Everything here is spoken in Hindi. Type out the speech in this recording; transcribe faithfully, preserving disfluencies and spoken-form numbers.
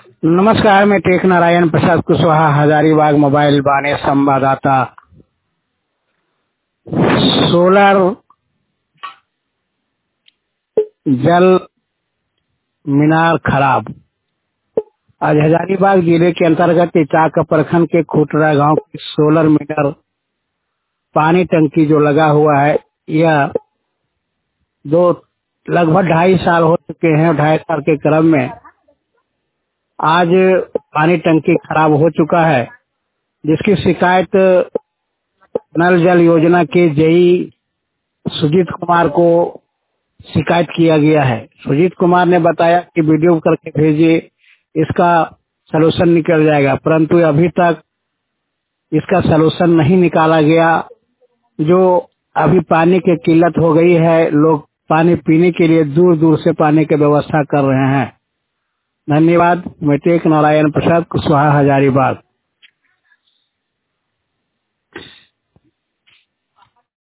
नमस्कार, मैं टेक नारायण प्रसाद कुशवाहा, हजारीबाग मोबाइल बाने संवाददाता। सोलर जल मीनार खराब। आज हजारीबाग जिले के अंतर्गत इचाक प्रखंड के खुटरा गांव की सोलर मीटर पानी टंकी जो लगा हुआ है, यह दो लगभग ढाई साल हो चुके हैं। ढाई साल के क्रम में आज पानी टंकी खराब हो चुका है, जिसकी शिकायत नल जल योजना के जेई सुजीत कुमार को शिकायत किया गया है। सुजीत कुमार ने बताया कि वीडियो करके भेजिए, इसका सलूशन निकल जाएगा, परंतु अभी तक इसका सलूशन नहीं निकाला गया। जो अभी पानी की किल्लत हो गई है, लोग पानी पीने के लिए दूर दूर से पानी की व्यवस्था कर रहे हैं। धन्यवाद। मैं टेक नारायण प्रसाद कुशवाहा, हजारीबाग।